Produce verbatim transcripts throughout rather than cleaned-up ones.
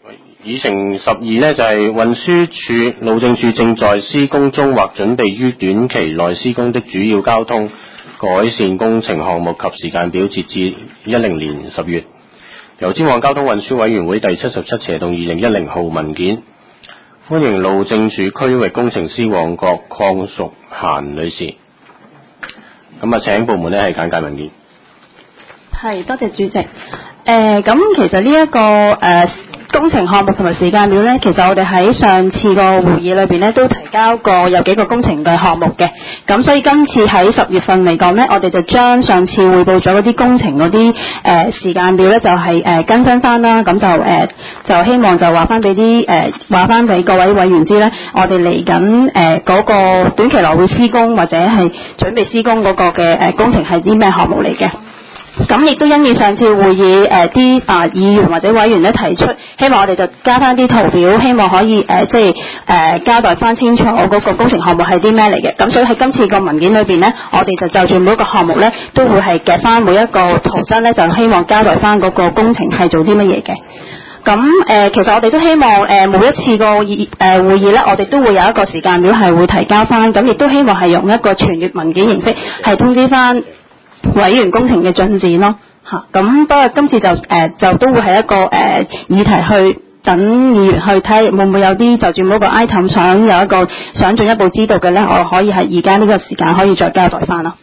議程十二呢，就係運輸署、路政署正在施工中或準備於短期內施工的主要交通改善工程項目及時間表，截至一零年十月。由尖旺交通運輸委員會第七十七斜動二零一零號文件，歡迎路政署區域工程師旺角鄺淑嫻女士。咁啊，請部門呢係簡介文件。 係，多謝主席。誒、呃，咁其實呢、這、一個誒、呃、工程項目同埋時間表呢，其實我哋喺上次個會議裏邊呢都提交過有幾個工程嘅項目嘅。咁所以今次喺十月份嚟講呢，我哋就將上次匯報咗嗰啲工程嗰啲誒時間表呢，就係、是、誒、呃、更新翻啦。咁就誒、呃、就希望就話翻俾啲誒話翻俾各位委員知呢，我哋嚟緊誒嗰個短期內會施工或者係準備施工嗰個嘅誒、呃、工程係啲咩項目嚟嘅。咁亦都因應上次會議誒啲啊議員或者委員咧提出，希望我哋就加翻啲圖表，希望可以誒、呃、即係誒、呃、交代翻清楚嗰個工程項目係啲咩嚟嘅。咁所以喺今次個文件裏邊咧，我哋就就住每一個項目咧，都會係夾翻每一個圖則咧，就希望交代翻嗰個工程係做啲乜嘢嘅。咁誒、呃，其實我哋都希望誒、呃、每一次個議誒會議咧，我哋都會有一個時間表係會提交翻，咁亦都希望係用一個傳閱文件形式係通知翻委員工程嘅進展咯，嚇咁不過今次就誒、呃、就都會係一個誒、呃、議題去等議員去睇，會唔會有啲就住嗰個 item 想有一個想進一步知道嘅咧，我可以喺而家呢個時間可以再交代翻咯。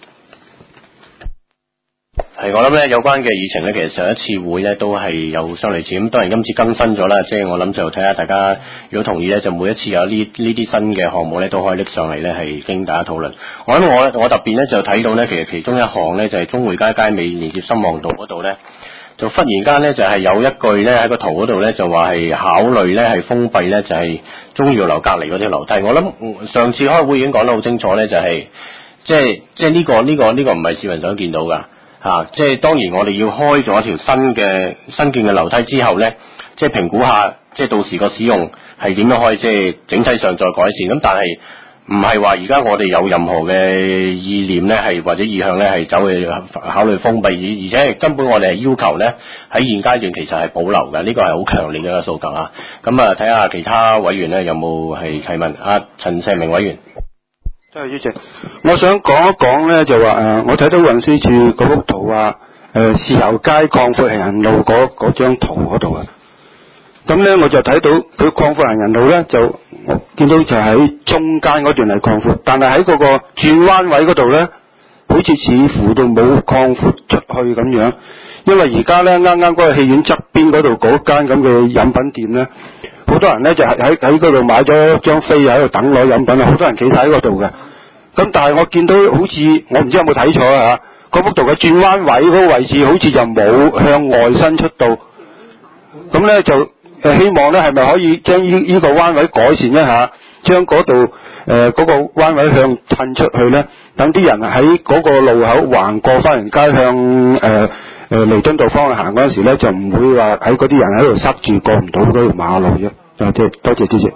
係，我諗咧有關嘅議程咧，其實上一次會咧都係有相類似，咁當然今次更新咗啦，即係我諗就睇下大家如果同意咧，就每一次有呢呢啲新嘅項目咧，都可以拎上嚟咧係經大家討論。我諗我我特別咧就睇到咧，其實其中一項咧就係中匯街街尾連接深旺道嗰度咧，就忽然間咧就係有一句咧喺個圖嗰度咧就話係考慮咧係封閉咧就係中耀樓隔離嗰條樓梯。我諗上次開會已經講得好清楚咧，就係即係即係呢個呢個呢個唔係市民想見到㗎。嚇、啊！即係當然，我哋要開咗一條新嘅新建嘅樓梯之後咧，即係評估下，即係到時個使用係點樣可以即係整體上再改善。咁但係唔係話而家我哋有任何嘅意念咧，係或者意向咧係走去考慮封閉，而而且根本我哋係要求咧喺現階段其實係保留嘅，呢個係好強烈嘅一個訴求啊！咁啊，睇下其他委員咧有冇係提問啊？陳世明委員。 多謝主席，我想講一講咧，就話誒、呃，我睇到運輸署嗰幅圖啊，誒豉油街擴闊行人路嗰嗰張圖嗰度啊，咁咧我就睇到佢擴闊行人路咧，就我見到就喺中間嗰段係擴闊，但係喺嗰個轉彎位嗰度咧，好似似乎都冇擴闊出去咁樣，因為而家咧啱啱嗰個戲院側邊嗰度嗰間咁嘅飲品店咧。好多人咧就係喺喺嗰度買咗張飛喺度等攞飲品啊！好多人企晒喺嗰度嘅。咁但係我見到好似我唔知有冇睇錯啊嚇，嗰幅圖嘅轉彎位嗰個位置好似就冇向外伸出到。咁咧就誒希望咧係咪可以將呢呢個彎位改善一下，將嗰度誒嗰個彎位向褪出去咧，等啲人喺嗰個路口橫過花園街向誒。呃誒彌敦道方向行嗰陣時咧，就唔會話喺嗰啲人喺度塞住過唔到嗰條馬路啫。多謝多謝主席。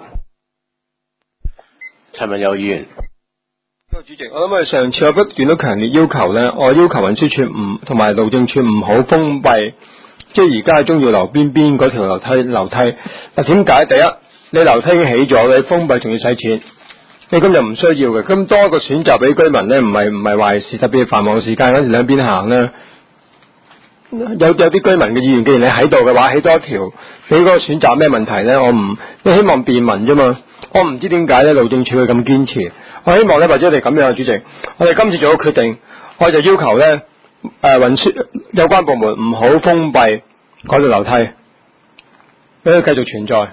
陳文友議員。 多謝主席，我諗我上次我不斷都強烈要求咧，我要求運輸署唔同埋路政署唔好封閉，即係而家喺中耀樓邊邊嗰條樓梯樓梯。嗱點解？第一，你樓梯已經起咗，你封閉仲要使錢，你今日唔需要嘅。咁多一個選擇俾居民咧，唔係唔係壞事，特別繁忙時間嗰時兩邊行咧。有有啲居民嘅意願，既然你喺度嘅話，起多一條，你嗰個選擇咩問題咧？我唔，你希望便民啫嘛。我唔知點解咧，路政署會咁堅持。我希望咧，或者你咁樣，主席，我哋今次做咗決定，我就要求咧，誒運輸有關部門唔好封閉嗰條樓梯，俾佢繼續存在。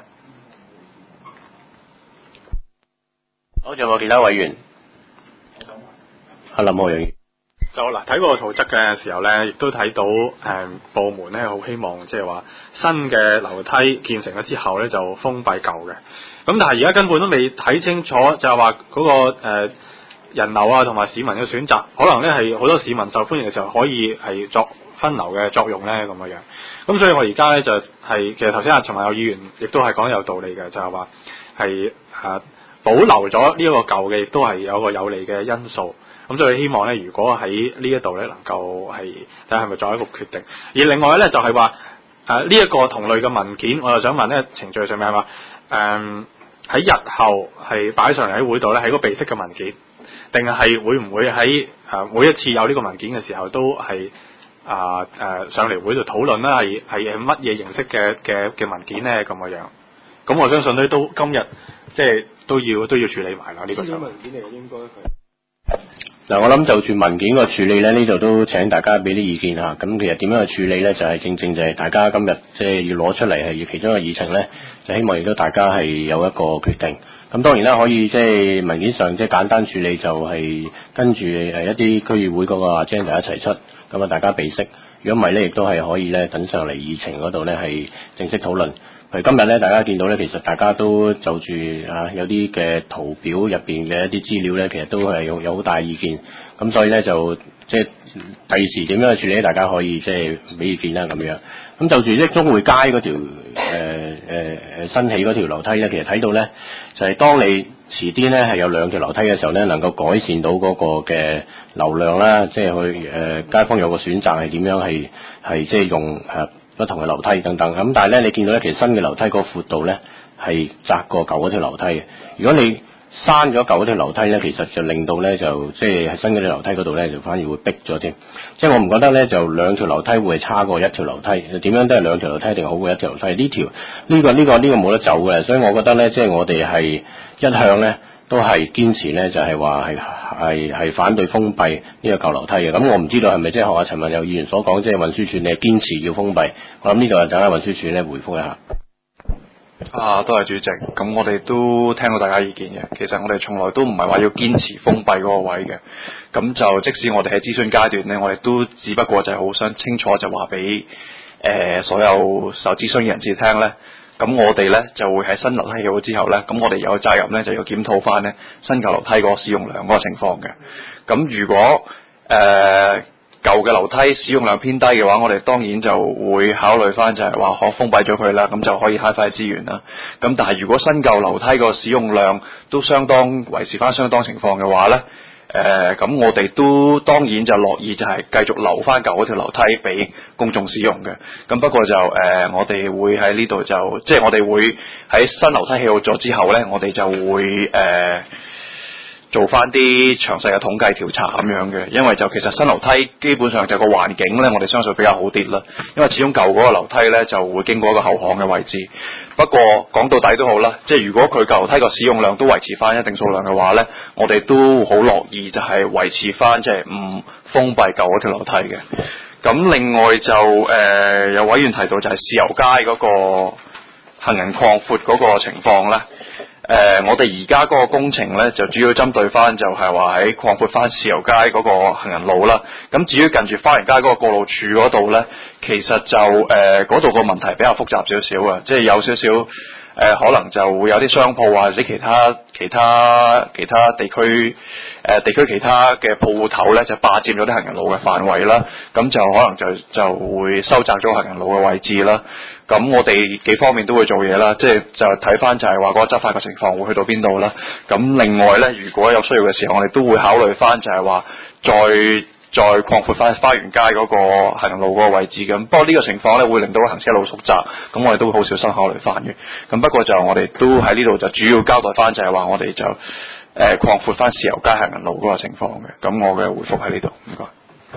好，仲有冇其他委員？阿林浩陽。 就嗱睇個圖則嘅時候咧，亦都睇到誒、嗯、部門咧好希望即係話新嘅樓梯建成咗之後咧就封閉舊嘅。咁但係而家根本都未睇清楚，就係話嗰個、呃、人流啊同埋市民嘅選擇，可能咧係好多市民受歡迎嘅時候可以係作分流嘅作用咧咁嘅樣。咁所以我而家咧就係、是、其實頭先阿陳文友議員亦都係講有道理嘅，就係話係誒保留咗呢一個舊嘅，亦都係有個有利嘅因素。咁所以希望咧，如果喺呢一度咧能夠係睇係咪作一個決定。而另外咧就係話誒呢一個同類嘅文件，我就想問咧，程序上面係嘛？誒喺日後係擺上嚟喺會度咧，係個備悉嘅文件，定係會唔會喺誒每一次有呢個文件嘅時候都係啊誒上嚟會度討論啦？係係係乜嘢形式嘅嘅嘅文件咧？咁嘅樣，咁我相信咧都今日即係都要都要處理埋啦呢個就。 文件嚟嘅應該係。 嗱，我諗就住文件個處理咧，呢度都請大家俾啲意見嚇。咁其實點樣去處理咧，就係、是、正正就係大家今日即係要攞出嚟係其中一個議程咧，就希望亦都大家係有一個決定。咁當然啦，可以即係文件上即係簡單處理，就係跟住誒一啲區議會嗰個 agenda 一齊出，咁啊大家備悉。如果唔係咧，亦都係可以咧等上嚟議程嗰度咧係正式討論。譬如今日咧，大家見到咧，其實大家都就住啊有啲嘅圖表入邊嘅一啲資料咧，其實都係有有好大意見。咁所以咧就即係第時點樣去處理，大家可以即係俾意見啦咁樣。咁就住即係中匯街嗰條誒誒誒新起嗰條樓梯咧，其實睇到咧就係、是、當你遲啲咧係有兩條樓梯嘅時候咧，能夠改善到嗰個嘅流量啦，即係去誒、呃、街坊有個選擇係點樣係係即係用誒。呃不同嘅樓梯等等，咁但係咧，你見到咧，其實新嘅樓梯嗰個闊度咧係窄過舊嗰條樓梯嘅。如果你刪咗舊嗰條樓梯咧，其實就令到咧就即係喺新嗰條樓梯嗰度咧，就反而會逼咗添。即係我唔覺得咧，就兩條樓梯會係差過一條樓梯，點樣都係兩條樓梯一定好過一條樓梯。呢條呢個呢個呢個冇得走嘅，所以我覺得咧，即係我哋係一向咧都係堅持咧，就係話係係係反對封閉呢個舊樓梯嘅。咁我唔知道係咪即係學阿陳文友議員所講，即係運輸署你係堅持要封閉。我諗呢度等下運輸署咧回覆一下。 啊，多謝主席。咁我哋都聽到大家意見嘅。其實我哋從來都唔係話要堅持封閉嗰個位嘅。咁就即使我哋喺諮詢階段咧，我哋都只不過就係好想清楚就話俾誒所有受諮詢嘅人士聽咧。咁我哋咧就會喺新樓梯起好之後咧，咁我哋有責任咧就要檢討翻咧新舊樓梯嗰個使用量嗰個情況嘅。咁如果誒、呃、舊嘅樓梯使用量偏低嘅話，我哋當然就會考慮翻就係話可封閉咗佢啦，咁就可以慳翻資源啦。咁但係如果新舊樓梯個使用量都相當維持翻相當情況嘅話咧，誒咁、呃、我哋都當然就樂意就係繼續留翻舊嗰條樓梯俾公眾使用嘅。咁不過就誒、呃、我哋會喺呢度就即係我哋會喺新樓梯起好咗之後咧，我哋就會誒、呃做翻啲詳細嘅統計調查咁樣嘅，因為就其實新樓梯基本上就個環境咧，我哋相信比較好啲啦。因為始終舊嗰個樓梯咧就會經過一個後巷嘅位置。不過講到底都好啦，即係如果佢舊樓梯個使用量都維持翻一定數量嘅話咧，我哋都好樂意就係維持翻即係唔封閉舊嗰條樓梯嘅。咁另外就誒、呃、有委員提到就係豉油街嗰個行人擴闊嗰個情況咧。誒、呃，我哋而家嗰個工程咧，就主要針對翻就係話喺擴闊翻豉油街嗰個行人路啦。咁至於近住花園街嗰個過路處嗰度咧，其實就誒嗰度個問題比較複雜少少啊，即係有少少誒、呃，可能就會有啲商鋪或者其他其他其他地區誒、呃、地區其他嘅鋪頭咧，就霸佔咗啲行人路嘅範圍啦。咁就可能就就會收窄咗行人路嘅位置啦。咁我哋幾方面都會做嘢啦，即係就睇翻就係話嗰個執法嘅情況會去到邊度啦。咁另外咧，如果有需要嘅時候，我哋都會考慮翻就係話再再擴闊翻花園街嗰個行人路嗰個位置咁。不過呢個情況咧會令到行車路縮窄，咁我哋都會好小心考慮翻嘅。咁不過就我哋都喺呢度就主要交代翻就係話我哋就誒擴闊翻豉油街行人路嗰個情況嘅。咁我嘅回覆喺呢度，唔該。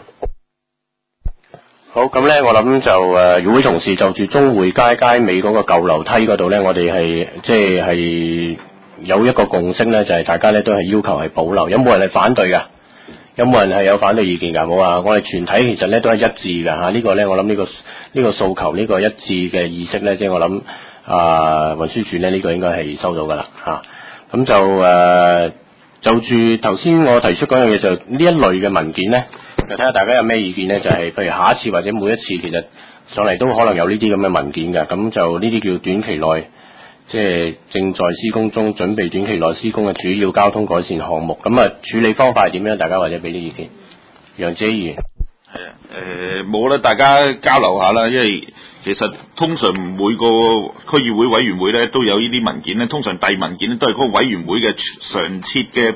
好，咁咧，我諗就誒，議會同事就住中匯街街尾嗰個舊樓梯嗰度咧，我哋係即係係有一個共識咧，就係、是、大家咧都係要求係保留。有冇人係反對㗎？有冇人係有反對意見㗎？冇啊！我哋全體其實咧都係一致㗎嚇。啊這個、呢個咧，我諗呢、這個呢、這個訴求呢、這個一致嘅意識咧，即係我諗啊運輸署咧呢、這個應該係收到㗎啦嚇。咁、啊、就誒、呃、就住頭先我提出嗰樣嘢，就呢一類嘅文件咧。就睇下大家有咩意見咧，就係、是、譬如下一次或者每一次，其實上嚟都可能有呢啲咁嘅文件㗎。咁就呢啲叫短期內，即係正在施工中，準備短期內施工嘅主要交通改善項目。咁啊，處理方法係點樣？大家或者俾啲意見。楊子議員係啊，誒冇啦，大家交流下啦，因為其實通常每個區議會委員會咧都有呢啲文件咧，通常遞文件咧都係嗰個委員會嘅常設嘅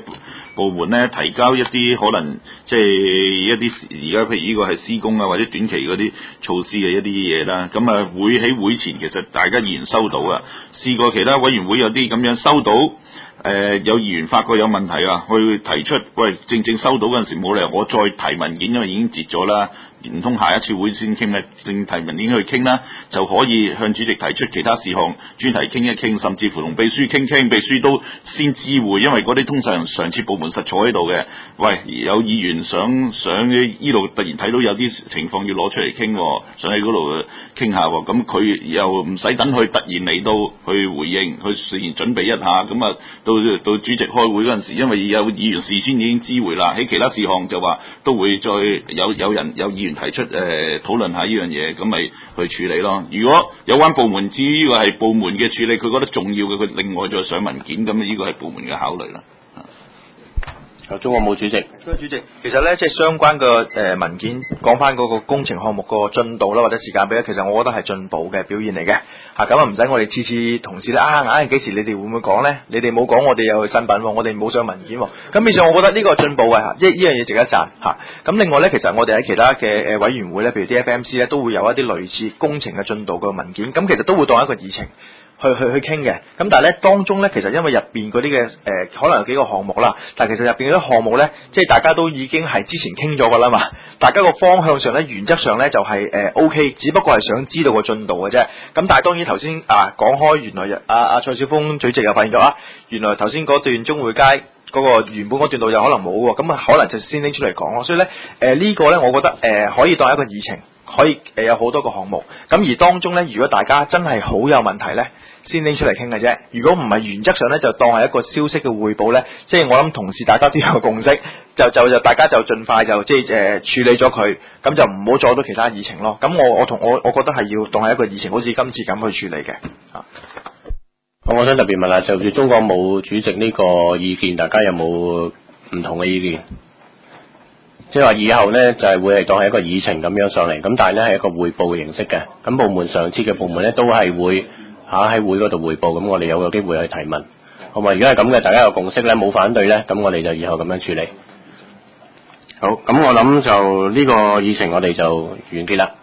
部門咧提交一啲可能即係一啲而家譬如呢個係施工啊或者短期嗰啲措施嘅一啲嘢啦，咁啊會喺會前其實大家議員收到啊，試過其他委員會有啲咁樣收到。誒、呃、有議員發覺有問題啊，去提出，喂，正正收到嗰陣時冇理由我再提文件，因為已經截咗啦，唔通下一次會先傾咧？正提文件去傾啦，就可以向主席提出其他事項專題傾一傾，甚至乎同秘書傾傾，秘書都先知會，因為嗰啲通常常設部門實坐喺度嘅。喂，有議員想想呢度突然睇到有啲情況要攞出嚟傾，想喺嗰度傾下，咁佢又唔使等佢突然嚟到去回應，去事先準備一下，咁啊到到主席開會嗰陣時，因為有議員事先已經知會啦，喺其他事項就話都會再有有人有議員提出誒、呃、討論下呢樣嘢，咁咪去處理咯。如果有關部門至於呢個係部門嘅處理，佢覺得重要嘅，佢另外再上文件，咁呢個係部門嘅考慮啦。 有中國務主席， 主席，其實咧即係相關嘅誒文件講翻嗰個工程項目個進度啦，或者時間表咧，其實我覺得係進步嘅表現嚟嘅嚇。咁啊唔使我哋次次同事咧啊，硬係幾時你哋會唔會講咧？你哋冇講，我哋又去新品喎，我哋冇上文件喎。咁變相我覺得呢個進步嘅，即係呢樣嘢值得讚嚇。咁另外咧，其實我哋喺其他嘅誒委員會咧，譬如 D F M C 咧，都會有一啲類似工程嘅進度嘅文件，咁其實都會當一個議程。去去去傾嘅，咁但係咧當中咧，其實因為入邊嗰啲嘅誒，可能有幾個項目啦，但係其實入邊嗰啲項目咧，即係大家都已經係之前傾咗噶啦嘛，大家個方向上咧，原則上咧就係、是、誒、呃、O K， 只不過係想知道個進度嘅啫。咁但係當然頭先啊講開，原來阿阿、啊、蔡少峰主席又發現咗啊，原來頭先嗰段中匯街嗰個原本嗰段路又可能冇喎，咁啊可能就先拎出嚟講咯。所以咧誒、呃這個、呢個咧，我覺得誒、呃、可以當一個議程，可以誒、呃、有好多個項目。咁而當中咧，如果大家真係好有問題咧，先拎出嚟傾嘅啫。如果唔係原則上咧，就當係一個消息嘅匯報咧。即係我諗同事大家都有個共識，就就就大家就盡快就即係誒、呃、處理咗佢，咁就唔好阻到其他議程咯。咁我我同我我覺得係要當係一個議程，好似今次咁去處理嘅。啊， 我想特別問下，就住中國務主席呢個意見，大家有冇唔同嘅意見？即係話以後咧就係、是、會係當係一個議程咁樣上嚟，咁但係咧係一個匯報嘅形式嘅。咁部門上次嘅部門咧都係會嚇喺會嗰度匯報，咁我哋有個機會去提問，好嘛？如果係咁嘅，大家有共識咧，冇反對咧，咁我哋就以後咁樣處理。好，咁我諗就呢個議程我哋就完結啦。